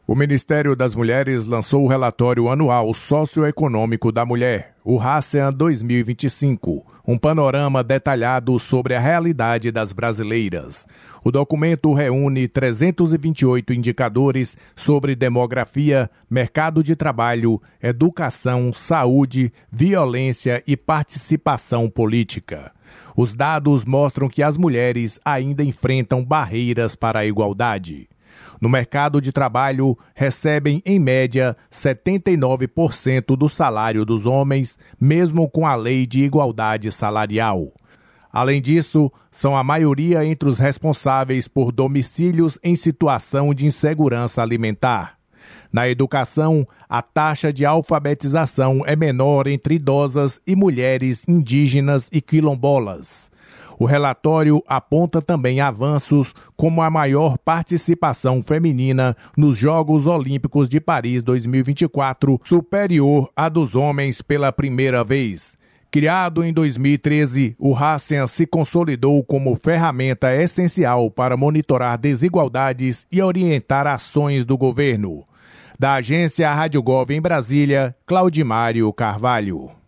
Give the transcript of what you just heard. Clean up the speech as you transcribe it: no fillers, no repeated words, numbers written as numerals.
O Ministério das Mulheres lançou o relatório anual socioeconômico da mulher, o RACEAN 2025, um panorama detalhado sobre a realidade das brasileiras. O documento reúne 328 indicadores sobre demografia, mercado de trabalho, educação, saúde, violência e participação política. Os dados mostram que as mulheres ainda enfrentam barreiras para a igualdade. No mercado de trabalho, recebem, em média, 79% do salário dos homens, mesmo com a lei de igualdade salarial. Além disso, são a maioria entre os responsáveis por domicílios em situação de insegurança alimentar. Na educação, a taxa de alfabetização é menor entre idosas e mulheres indígenas e quilombolas. O relatório aponta também avanços como a maior participação feminina nos Jogos Olímpicos de Paris 2024, superior à dos homens pela primeira vez. Criado em 2013, o RACEAN se consolidou como ferramenta essencial para monitorar desigualdades e orientar ações do governo. Da agência Rádio Gov em Brasília, Claudimário Carvalho.